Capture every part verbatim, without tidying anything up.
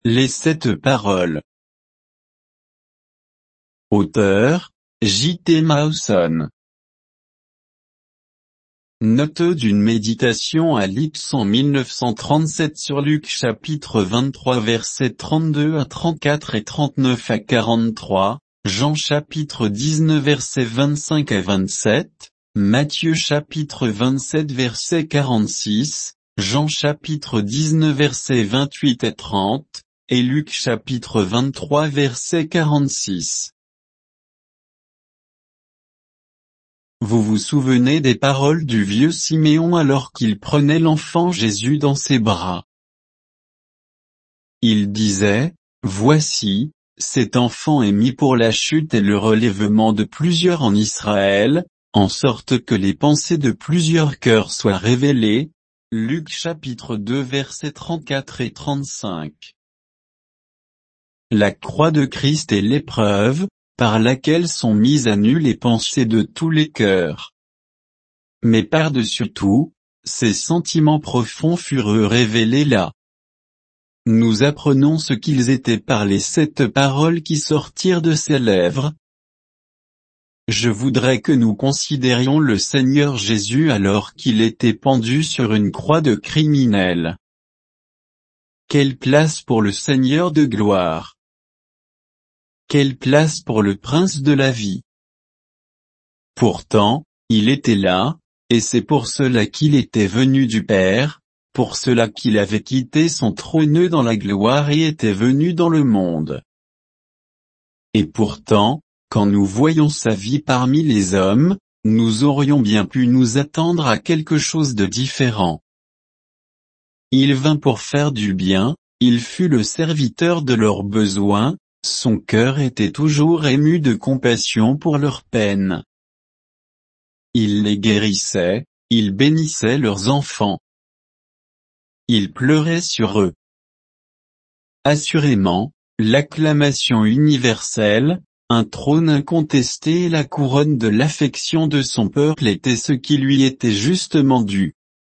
Les sept paroles. Auteur, J T Mawson. Note d'une méditation à Lipps en mille neuf cent trente-sept sur Luc chapitre vingt-trois versets trente-deux à trente-quatre et trente-neuf à quarante-trois, Jean chapitre dix-neuf versets vingt-cinq à vingt-sept, Matthieu chapitre vingt-sept verset quarante-six, Jean chapitre dix-neuf versets vingt-huit à trente, et Luc chapitre vingt-trois verset quarante-six. Vous vous souvenez des paroles du vieux Siméon alors qu'il prenait l'enfant Jésus dans ses bras. Il disait, « Voici, cet enfant est mis pour la chute et le relèvement de plusieurs en Israël, en sorte que les pensées de plusieurs cœurs soient révélées. » Luc chapitre deux versets trente-quatre et trente-cinq. La croix de Christ est l'épreuve, par laquelle sont mises à nu les pensées de tous les cœurs. Mais par-dessus tout, ces sentiments profonds furent révélés là. Nous apprenons ce qu'ils étaient par les sept paroles qui sortirent de ses lèvres. Je voudrais que nous considérions le Seigneur Jésus alors qu'il était pendu sur une croix de criminel. Quelle place pour le Seigneur de gloire! Quelle place pour le prince de la vie! Pourtant, il était là, et c'est pour cela qu'il était venu du Père, pour cela qu'il avait quitté son trône dans la gloire et était venu dans le monde. Et pourtant, quand nous voyons sa vie parmi les hommes, nous aurions bien pu nous attendre à quelque chose de différent. Il vint pour faire du bien, il fut le serviteur de leurs besoins, son cœur était toujours ému de compassion pour leurs peines. Il les guérissait, il bénissait leurs enfants. Il pleurait sur eux. Assurément, l'acclamation universelle, un trône incontesté et la couronne de l'affection de son peuple étaient ce qui lui était justement dû.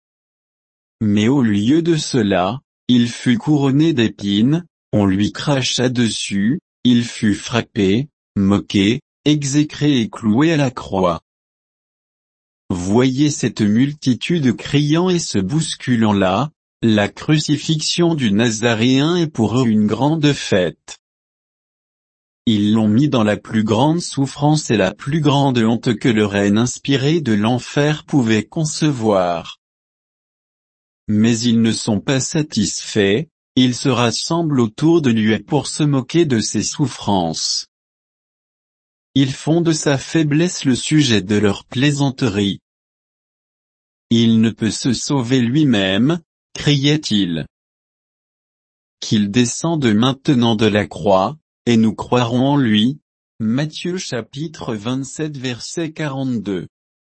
Mais au lieu de cela, il fut couronné d'épines, on lui cracha dessus, il fut frappé, moqué, exécré et cloué à la croix. Voyez cette multitude criant et se bousculant là, la crucifixion du Nazaréen est pour eux une grande fête. Ils l'ont mis dans la plus grande souffrance et la plus grande honte que le règne inspiré de l'enfer pouvait concevoir. Mais ils ne sont pas satisfaits, ils se rassemblent autour de lui pour se moquer de ses souffrances. Ils font de sa faiblesse le sujet de leur plaisanterie. Il ne peut se sauver lui-même, criait-il. Qu'il descende maintenant de la croix, et nous croirons en lui. Matthieu chapitre vingt-sept verset quarante-deux.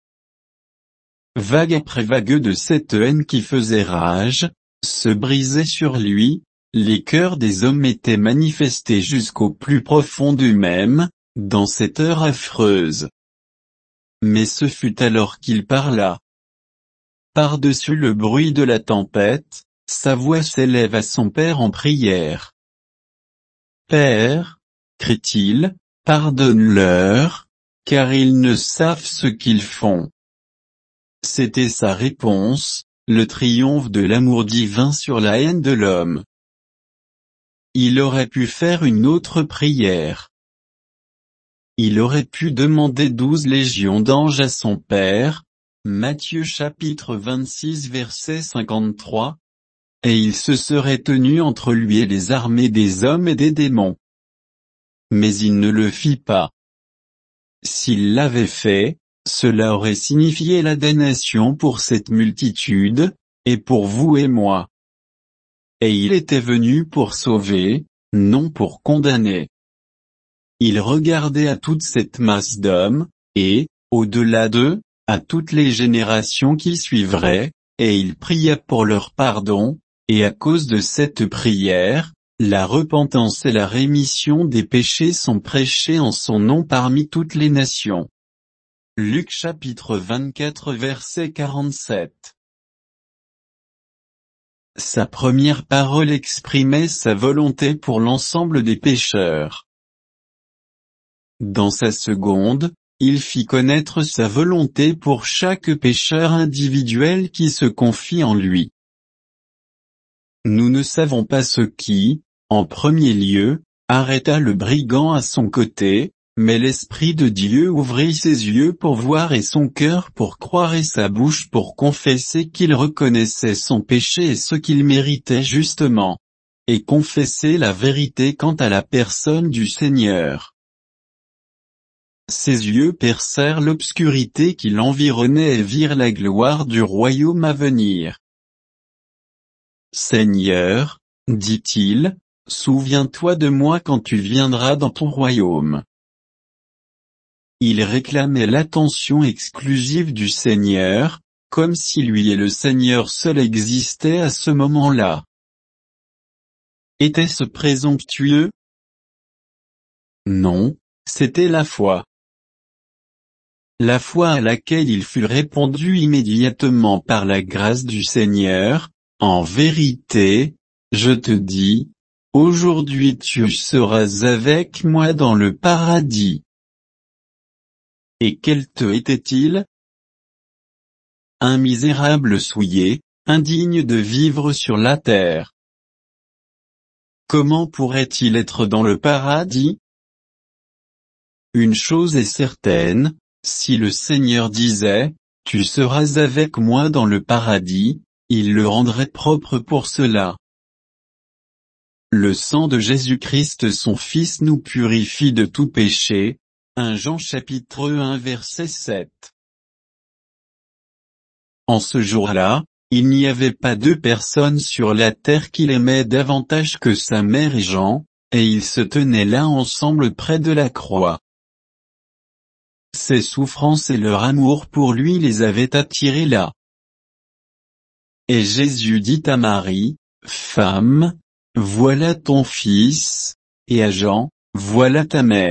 Vague après vague de cette haine qui faisait rage, se brisait sur lui, les cœurs des hommes étaient manifestés jusqu'au plus profond d'eux-mêmes, dans cette heure affreuse. Mais ce fut alors qu'il parla. Par-dessus le bruit de la tempête, sa voix s'élève à son Père en prière. Père, crie-t-il, pardonne-leur, car ils ne savent ce qu'ils font. C'était sa réponse, le triomphe de l'amour divin sur la haine de l'homme. Il aurait pu faire une autre prière. Il aurait pu demander douze légions d'anges à son Père, Matthieu chapitre vingt-six verset cinquante-trois, et il se serait tenu entre lui et les armées des hommes et des démons. Mais il ne le fit pas. S'il l'avait fait, cela aurait signifié la damnation pour cette multitude, et pour vous et moi. Et il était venu pour sauver, non pour condamner. Il regardait à toute cette masse d'hommes, et, au-delà d'eux, à toutes les générations qui suivraient, et il pria pour leur pardon, et à cause de cette prière, la repentance et la rémission des péchés sont prêchés en son nom parmi toutes les nations. Luc chapitre vingt-quatre verset quarante-sept. sa première parole exprimait sa volonté pour l'ensemble des pécheurs. Dans sa seconde, il fit connaître sa volonté pour chaque pécheur individuel qui se confie en lui. Nous ne savons pas ce qui, en premier lieu, arrêta le brigand à son côté, mais l'Esprit de Dieu ouvrit ses yeux pour voir et son cœur pour croire et sa bouche pour confesser qu'il reconnaissait son péché et ce qu'il méritait justement, et confesser la vérité quant à la personne du Seigneur. Ses yeux percèrent l'obscurité qui l'environnait et virent la gloire du royaume à venir. « Seigneur, dit-il, souviens-toi de moi quand tu viendras dans ton royaume. » Il réclamait l'attention exclusive du Seigneur, comme si lui et le Seigneur seul existaient à ce moment-là. Était-ce présomptueux? Non, c'était la foi. La foi à laquelle il fut répondu immédiatement par la grâce du Seigneur, « En vérité, je te dis, aujourd'hui tu seras avec moi dans le paradis. » Et quel te était-il? Un misérable souillé, indigne de vivre sur la terre. Comment pourrait-il être dans le paradis? Une chose est certaine, si le Seigneur disait, « Tu seras avec moi dans le paradis », il le rendrait propre pour cela. Le sang de Jésus-Christ son Fils nous purifie de tout péché. premier Jean chapitre un verset sept. En ce jour-là, il n'y avait pas deux personnes sur la terre qu'il aimait davantage que sa mère et Jean, et ils se tenaient là ensemble près de la croix. Ses souffrances et leur amour pour lui les avaient attirés là. Et Jésus dit à Marie, « Femme, voilà ton fils, et à Jean, voilà ta mère. »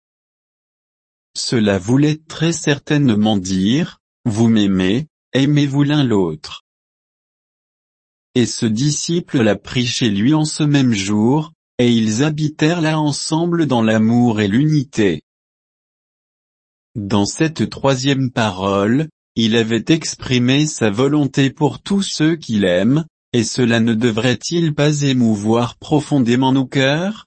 Cela voulait très certainement dire, « Vous m'aimez, aimez-vous l'un l'autre. » Et ce disciple l'a pris chez lui en ce même jour, et ils habitèrent là ensemble dans l'amour et l'unité. Dans cette troisième parole, il avait exprimé sa volonté pour tous ceux qu'il aime, et cela ne devrait-il pas émouvoir profondément nos cœurs?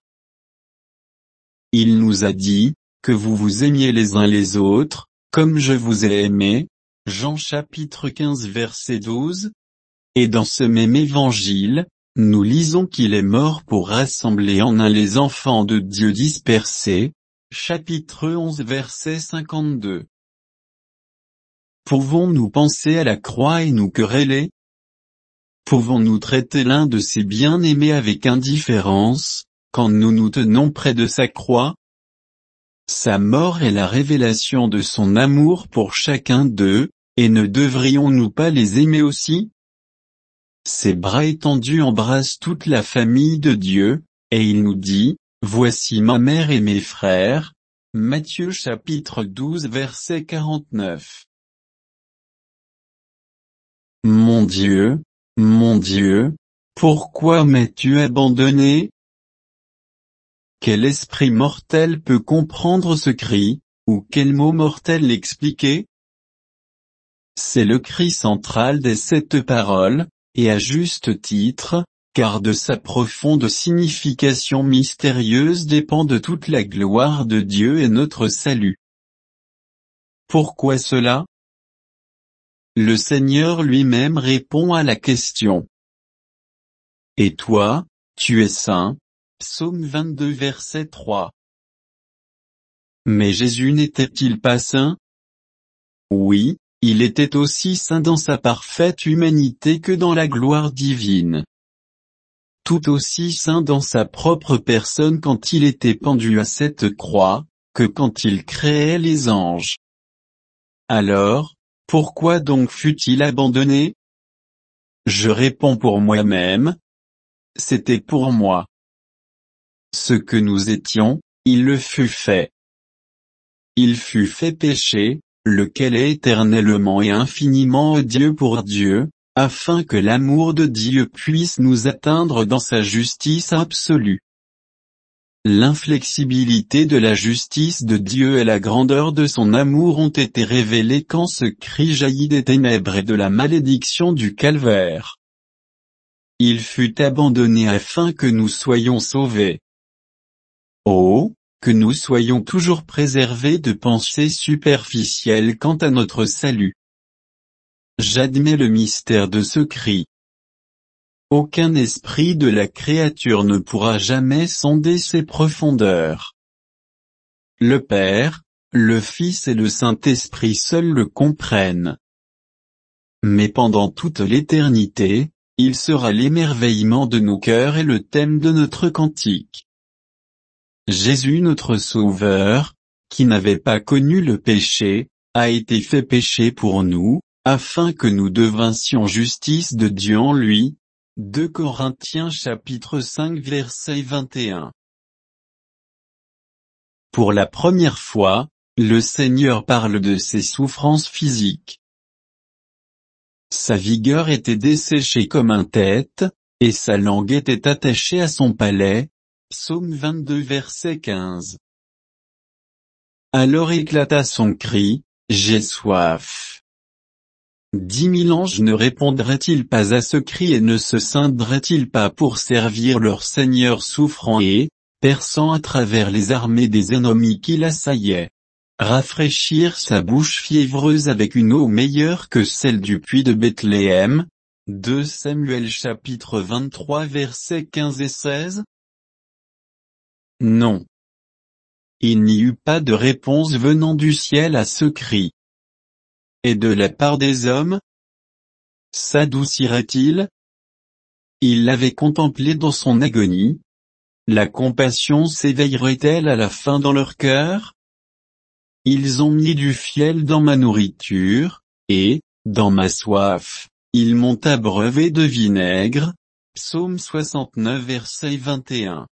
Il nous a dit, que vous vous aimiez les uns les autres, comme je vous ai aimé, Jean chapitre quinze verset douze. Et dans ce même évangile, nous lisons qu'il est mort pour rassembler en un les enfants de Dieu dispersés, chapitre onze verset cinquante-deux. Pouvons-nous penser à la croix et nous quereller? Pouvons-nous traiter l'un de ses bien-aimés avec indifférence, quand nous nous tenons près de sa croix? Sa mort est la révélation de son amour pour chacun d'eux, et ne devrions-nous pas les aimer aussi? Ses bras étendus embrassent toute la famille de Dieu, et il nous dit, « Voici ma mère et mes frères. » Matthieu chapitre douze verset quarante-neuf. Mon Dieu, mon Dieu, pourquoi m'as-tu abandonné? Quel esprit mortel peut comprendre ce cri, ou quel mot mortel l'expliquer? C'est le cri central des sept paroles, et à juste titre, car de sa profonde signification mystérieuse dépend de toute la gloire de Dieu et notre salut. Pourquoi cela? Le Seigneur lui-même répond à la question. Et toi, tu es saint? Psaume vingt-deux verset trois. Mais Jésus n'était-il pas saint? Oui, il était aussi saint dans sa parfaite humanité que dans la gloire divine. Tout aussi saint dans sa propre personne quand il était pendu à cette croix, que quand il créait les anges. Alors, pourquoi donc fut-il abandonné? Je réponds pour moi-même. C'était pour moi. Ce que nous étions, il le fut fait. Il fut fait péché, lequel est éternellement et infiniment odieux pour Dieu, afin que l'amour de Dieu puisse nous atteindre dans sa justice absolue. L'inflexibilité de la justice de Dieu et la grandeur de son amour ont été révélées quand ce cri jaillit des ténèbres et de la malédiction du calvaire. Il fut abandonné afin que nous soyons sauvés. Oh, que nous soyons toujours préservés de pensées superficielles quant à notre salut. J'admets le mystère de ce cri. Aucun esprit de la créature ne pourra jamais sonder ses profondeurs. Le Père, le Fils et le Saint-Esprit seuls le comprennent. Mais pendant toute l'éternité, il sera l'émerveillement de nos cœurs et le thème de notre cantique. Jésus notre Sauveur, qui n'avait pas connu le péché, a été fait péché pour nous, afin que nous devinssions justice de Dieu en lui. deux Corinthiens chapitre cinq verset vingt et un. Pour la première fois, le Seigneur parle de ses souffrances physiques. Sa vigueur était desséchée comme un tête, et sa langue était attachée à son palais. Psaume vingt-deux verset quinze. Alors éclata son cri, j'ai soif. Dix mille anges ne répondraient-ils pas à ce cri et ne se scinderaient-ils pas pour servir leur Seigneur souffrant et, perçant à travers les armées des ennemis qui l'assaillaient, rafraîchir sa bouche fiévreuse avec une eau meilleure que celle du puits de Bethléem? deux Samuel chapitre vingt-trois versets quinze et seize. Non. Il n'y eut pas de réponse venant du ciel à ce cri. Et de la part des hommes? S'adoucirait-il? Ils l'avaient contemplé dans son agonie. La compassion s'éveillerait-elle à la fin dans leur cœur? Ils ont mis du fiel dans ma nourriture, et, dans ma soif, ils m'ont abreuvé de vinaigre. Psaume soixante-neuf verset vingt et un.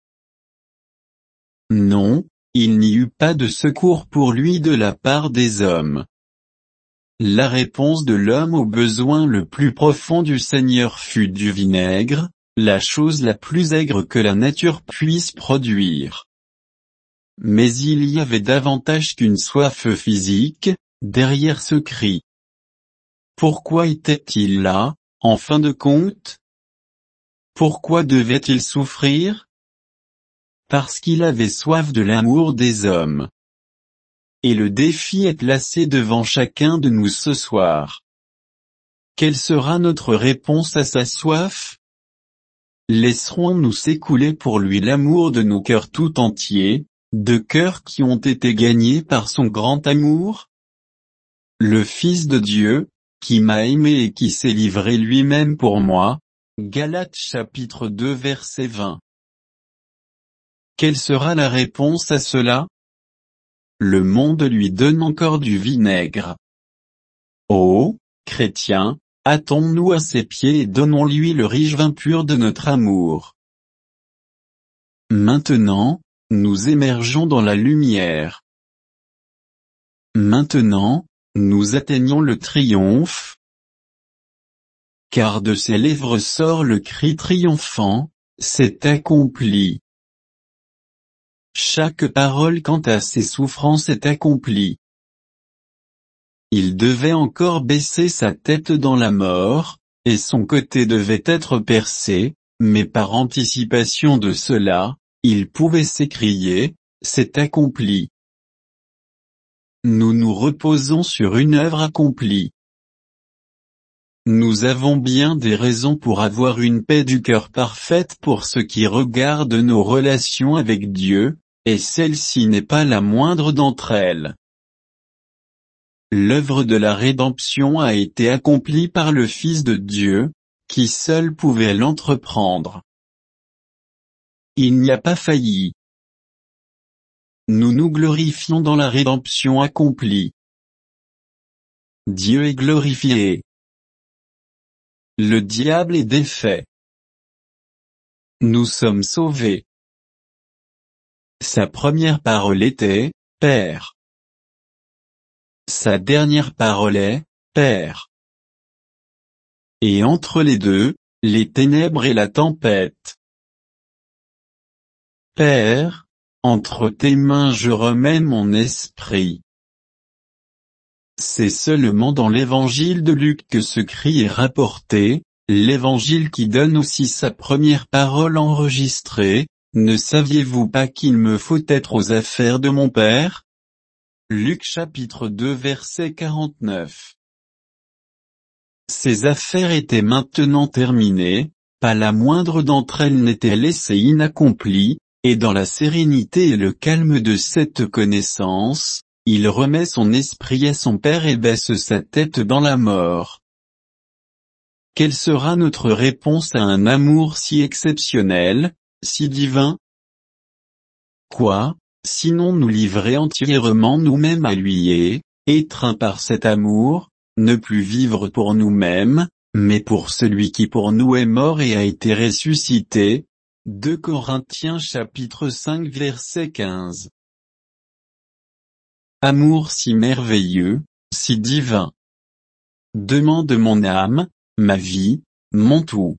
Non, il n'y eut pas de secours pour lui de la part des hommes. La réponse de l'homme au besoin le plus profond du Seigneur fut du vinaigre, la chose la plus aigre que la nature puisse produire. Mais il y avait davantage qu'une soif physique, derrière ce cri. Pourquoi était-il là, en fin de compte? Pourquoi devait-il souffrir? Parce qu'il avait soif de l'amour des hommes. Et le défi est placé devant chacun de nous ce soir. Quelle sera notre réponse à sa soif? Laisserons-nous s'écouler pour lui l'amour de nos cœurs tout entiers, de cœurs qui ont été gagnés par son grand amour? Le Fils de Dieu, qui m'a aimé et qui s'est livré lui-même pour moi. Galates chapitre deux verset vingt. Quelle sera la réponse à cela? Le monde lui donne encore du vinaigre. Oh, chrétiens, hâtons-nous à ses pieds et donnons-lui le riche vin pur de notre amour. Maintenant, nous émergeons dans la lumière. Maintenant, nous atteignons le triomphe. Car de ses lèvres sort le cri triomphant, c'est accompli. Chaque parole quant à ses souffrances est accomplie. Il devait encore baisser sa tête dans la mort, et son côté devait être percé, mais par anticipation de cela, il pouvait s'écrier, c'est accompli. Nous nous reposons sur une œuvre accomplie. Nous avons bien des raisons pour avoir une paix du cœur parfaite pour ce qui regarde nos relations avec Dieu, et celle-ci n'est pas la moindre d'entre elles. L'œuvre de la rédemption a été accomplie par le Fils de Dieu, qui seul pouvait l'entreprendre. Il n'y a pas failli. Nous nous glorifions dans la rédemption accomplie. Dieu est glorifié. Le diable est défait. Nous sommes sauvés. Sa première parole était, Père. Sa dernière parole est, Père. et entre les deux, les ténèbres et la tempête. Père, entre tes mains je remets mon esprit. C'est seulement dans l'évangile de Luc que ce cri est rapporté, l'évangile qui donne aussi sa première parole enregistrée. Ne saviez-vous pas qu'il me faut être aux affaires de mon Père? Luc chapitre deux verset quarante-neuf. Ces affaires étaient maintenant terminées, pas la moindre d'entre elles n'était laissée inaccomplie, et dans la sérénité et le calme de cette connaissance, il remet son esprit à son Père et baisse sa tête dans la mort. Quelle sera notre réponse à un amour si exceptionnel, si divin? Quoi, sinon nous livrer entièrement nous-mêmes à lui et, étreints par cet amour, ne plus vivre pour nous-mêmes, mais pour celui qui pour nous est mort et a été ressuscité. deux Corinthiens chapitre cinq verset quinze. Amour si merveilleux, si divin. Demande mon âme, ma vie, mon tout.